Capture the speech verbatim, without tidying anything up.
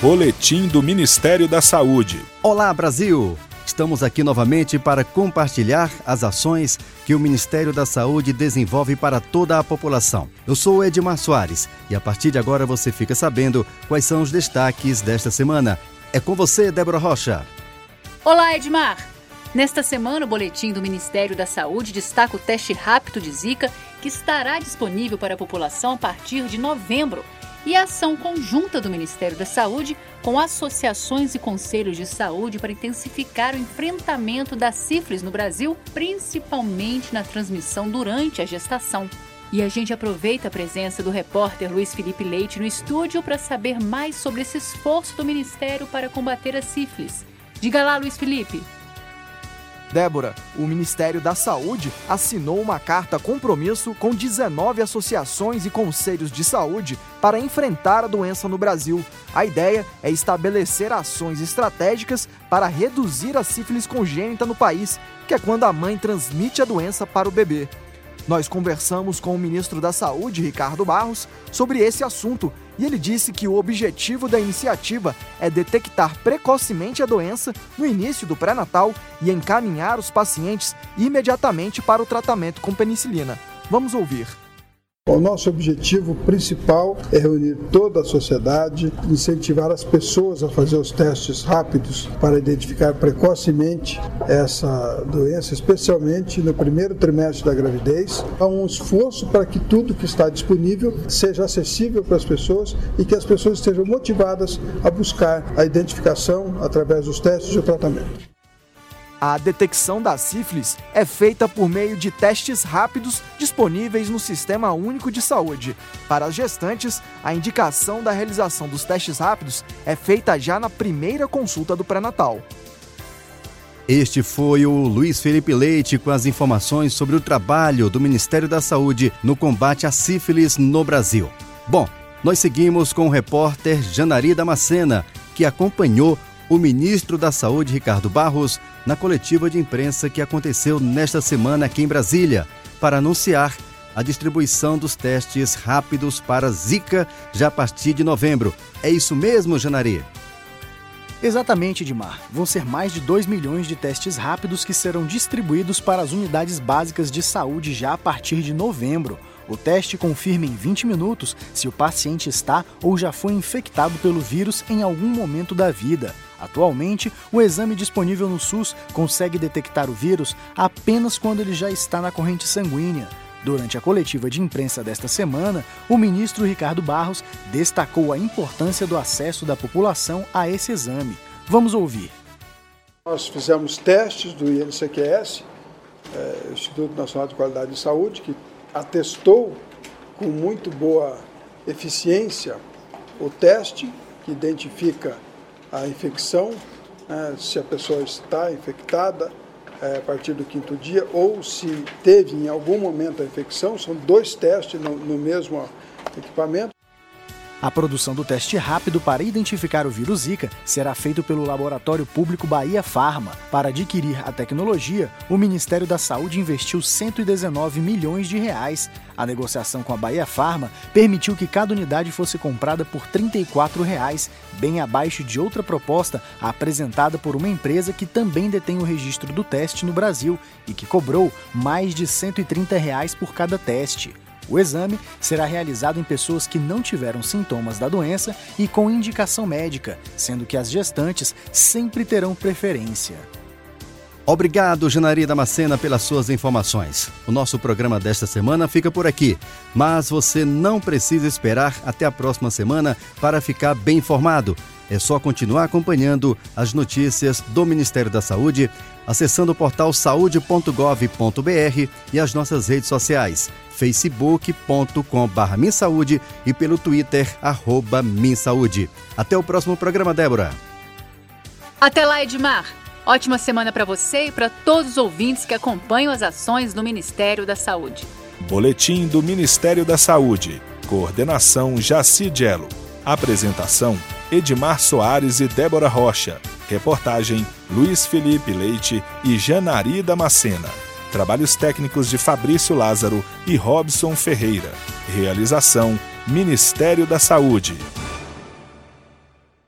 Boletim do Ministério da Saúde. Olá, Brasil! Estamos aqui novamente para compartilhar as ações que o Ministério da Saúde desenvolve para toda a população. Eu sou o Edmar Soares e a partir de agora você fica sabendo quais são os destaques desta semana. É com você, Débora Rocha. Olá, Edmar! Nesta semana, o Boletim do Ministério da Saúde destaca o teste rápido de Zika, que estará disponível para a população a partir de novembro, e a ação conjunta do Ministério da Saúde com associações e conselhos de saúde para intensificar o enfrentamento da sífilis no Brasil, principalmente na transmissão durante a gestação. E a gente aproveita a presença do repórter Luiz Felipe Leite no estúdio para saber mais sobre esse esforço do Ministério para combater a sífilis. Diga lá, Luiz Felipe. Débora, o Ministério da Saúde assinou uma carta compromisso com dezenove associações e conselhos de saúde para enfrentar a doença no Brasil. A ideia é estabelecer ações estratégicas para reduzir a sífilis congênita no país, que é quando a mãe transmite a doença para o bebê. Nós conversamos com o ministro da Saúde, Ricardo Barros, sobre esse assunto e ele disse que o objetivo da iniciativa é detectar precocemente a doença no início do pré-natal e encaminhar os pacientes imediatamente para o tratamento com penicilina. Vamos ouvir. O nosso objetivo principal é reunir toda a sociedade, incentivar as pessoas a fazer os testes rápidos para identificar precocemente essa doença, especialmente no primeiro trimestre da gravidez. Há um esforço para que tudo que está disponível seja acessível para as pessoas e que as pessoas estejam motivadas a buscar a identificação através dos testes e o tratamento. A detecção da sífilis é feita por meio de testes rápidos disponíveis no Sistema Único de Saúde. Para as gestantes, a indicação da realização dos testes rápidos é feita já na primeira consulta do pré-natal. Este foi o Luiz Felipe Leite com as informações sobre o trabalho do Ministério da Saúde no combate à sífilis no Brasil. Bom, nós seguimos com o repórter Janari Damascena, que acompanhou o ministro da Saúde, Ricardo Barros, na coletiva de imprensa que aconteceu nesta semana aqui em Brasília, para anunciar a distribuição dos testes rápidos para Zika já a partir de novembro. É isso mesmo, Janari? Exatamente, Edmar. Vão ser mais de dois milhões de testes rápidos que serão distribuídos para as unidades básicas de saúde já a partir de novembro. O teste confirma em vinte minutos se o paciente está ou já foi infectado pelo vírus em algum momento da vida. Atualmente, o exame disponível no SUS consegue detectar o vírus apenas quando ele já está na corrente sanguínea. Durante a coletiva de imprensa desta semana, o ministro Ricardo Barros destacou a importância do acesso da população a esse exame. Vamos ouvir. Nós fizemos testes do I N C Q S, é, Instituto Nacional de Qualidade de Saúde, que atestou com muito boa eficiência o teste que identifica a infecção, né, se a pessoa está infectada é, a partir do quinto dia ou se teve em algum momento a infecção. São dois testes no, no mesmo equipamento. A produção do teste rápido para identificar o vírus Zika será feito pelo Laboratório Público Bahia Pharma. Para adquirir a tecnologia, o Ministério da Saúde investiu cento e dezenove milhões de reais. A negociação com a Bahia Pharma permitiu que cada unidade fosse comprada por trinta e quatro reais, bem abaixo de outra proposta apresentada por uma empresa que também detém o registro do teste no Brasil e que cobrou mais de cento e trinta reais por cada teste. O exame será realizado em pessoas que não tiveram sintomas da doença e com indicação médica, sendo que as gestantes sempre terão preferência. Obrigado, Janari Damascena, pelas suas informações. O nosso programa desta semana fica por aqui, mas você não precisa esperar até a próxima semana para ficar bem informado. É só continuar acompanhando as notícias do Ministério da Saúde, acessando o portal saúde ponto gov ponto br e as nossas redes sociais, facebook ponto com barra minsaúde e pelo Twitter, arroba minsaúde. Até o próximo programa, Débora. Até lá, Edmar. Ótima semana para você e para todos os ouvintes que acompanham as ações do Ministério da Saúde. Boletim do Ministério da Saúde. Coordenação Jaci Gelo. Apresentação Edmar Soares e Débora Rocha. Reportagem Luiz Felipe Leite e Janari Damascena. Trabalhos técnicos de Fabrício Lázaro e Robson Ferreira. Realização Ministério da Saúde.